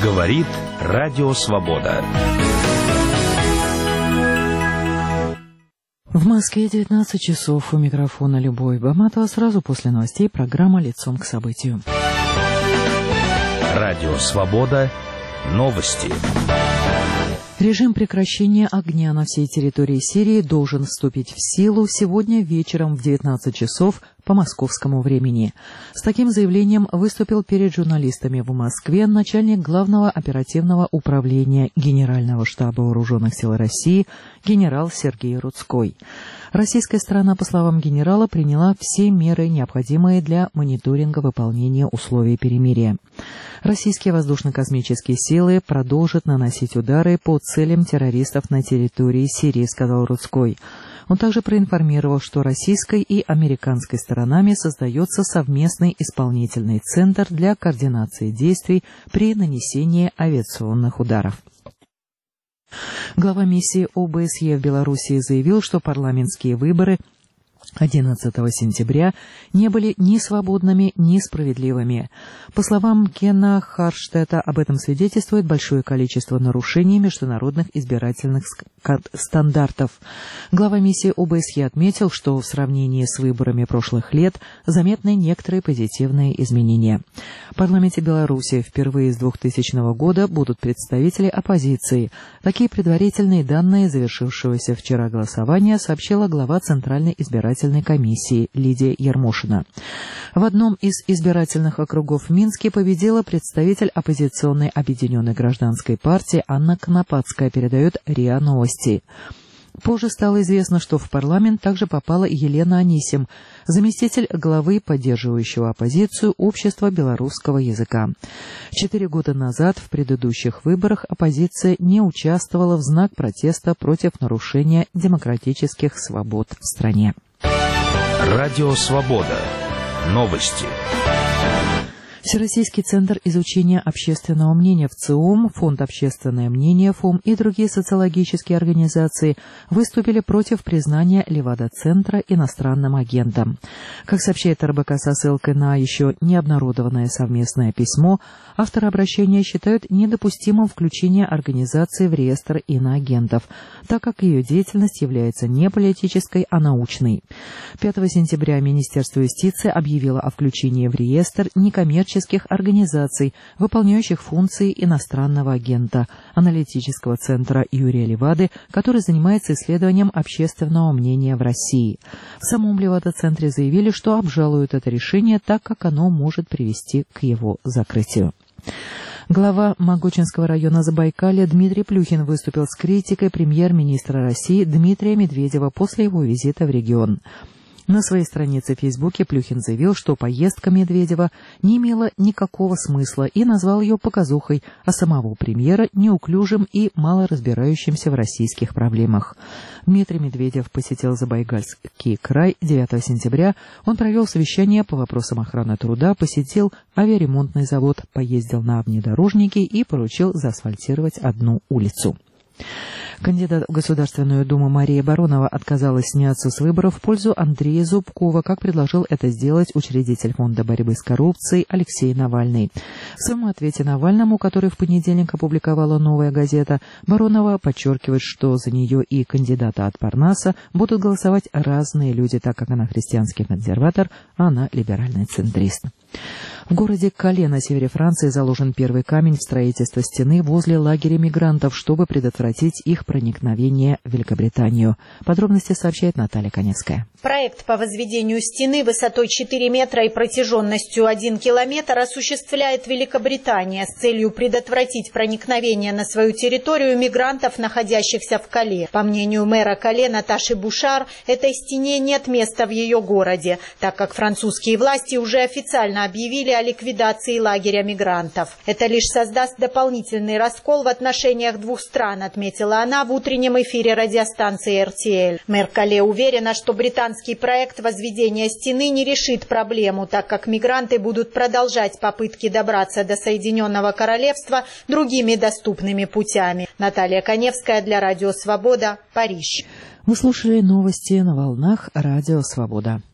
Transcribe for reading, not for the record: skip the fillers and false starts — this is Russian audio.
Говорит Радио Свобода. В Москве 19 часов. У микрофона Любовь Баматова. Сразу после новостей программа «Лицом к событию». Радио Свобода. Новости. Режим прекращения огня на всей территории Сирии должен вступить в силу сегодня вечером в 19 часов по московскому времени. С таким заявлением выступил перед журналистами в Москве начальник Главного оперативного управления Генерального штаба Вооруженных сил России генерал Сергей Рудской. Российская сторона, по словам генерала, приняла все меры, необходимые для мониторинга выполнения условий перемирия. Российские воздушно-космические силы продолжат наносить удары по целям террористов на территории Сирии, сказал Рудской. Он также проинформировал, что российской и американской сторонами создается совместный исполнительный центр для координации действий при нанесении авиационных ударов. Глава миссии ОБСЕ в Белоруссии заявил, что парламентские выборы 11 сентября не были ни свободными, ни справедливыми. По словам Кена Харштета, об этом свидетельствует большое количество нарушений международных избирательных стандартов. Глава миссии ОБСЕ отметил, что в сравнении с выборами прошлых лет заметны некоторые позитивные изменения. В парламенте Беларуси впервые с 2000 года будут представители оппозиции. Такие предварительные данные завершившегося вчера голосования сообщила глава Центральной избирательной комиссии Лидия Ермошина. В одном из избирательных округов в Минске победила представитель оппозиционной Объединенной гражданской партии Анна Конопадская, передает РИА Новости. Позже стало известно, что в парламент также попала Елена Анисим, заместитель главы поддерживающего оппозицию Общества белорусского языка. 4 года назад в предыдущих выборах оппозиция не участвовала в знак протеста против нарушения демократических свобод в стране. Радио Свобода. Новости. Всероссийский центр изучения общественного мнения ВЦИОМ, Фонд «Общественное мнение» ФОМ и другие социологические организации выступили против признания Левада-центра иностранным агентом. Как сообщает РБК со ссылкой на еще не обнародованное совместное письмо, авторы обращения считают недопустимым включение организации в реестр иноагентов, так как ее деятельность является не политической, а научной. 5 сентября Министерство юстиции объявило о включении в реестр некоммерческих организаций, выполняющих функции иностранного агента, аналитического центра Юрия Левады, который занимается исследованием общественного мнения в России. В самом Левада-центре заявили, что обжалуют это решение, так как оно может привести к его закрытию. Глава Могочинского района Забайкалья Дмитрий Плюхин выступил с критикой премьер-министра России Дмитрия Медведева после его визита в регион. На своей странице в Фейсбуке Плюхин заявил, что поездка Медведева не имела никакого смысла и назвал ее показухой, а самого премьера неуклюжим и мало разбирающимся в российских проблемах. Дмитрий Медведев посетил Забайкальский край 9 сентября. Он провел совещание по вопросам охраны труда, посетил авиаремонтный завод, поездил на внедорожнике и поручил заасфальтировать одну улицу. Кандидат в Государственную Думу Мария Баронова отказалась сняться с выборов в пользу Андрея Зубкова, как предложил это сделать учредитель Фонда борьбы с коррупцией Алексей Навальный. В своем ответе Навальному, который в понедельник опубликовала «Новая газета», Баронова подчеркивает, что за нее и кандидата от Парнаса будут голосовать разные люди, так как она христианский консерватор, а она либеральный центрист. В городе Кале на севере Франции заложен первый камень в строительство стены возле лагеря мигрантов, чтобы предотвратить их проникновение в Великобританию. Подробности сообщает Наталья Коневская. Проект по возведению стены высотой 4 метра и протяженностью 1 километр осуществляет Великобритания с целью предотвратить проникновение на свою территорию мигрантов, находящихся в Кале. По мнению мэра Кале Наташи Бушар, этой стене нет места в ее городе, так как французские власти уже официально объявили о ликвидации лагеря мигрантов. Это лишь создаст дополнительный раскол в отношениях двух стран, отметила она в утреннем эфире радиостанции RTL. Мэр Кале уверена, что британский проект возведения стены не решит проблему, так как мигранты будут продолжать попытки добраться до Соединенного Королевства другими доступными путями. Наталья Коневская для Радио Свобода, Париж. Вы слушали новости на волнах Радио Свобода.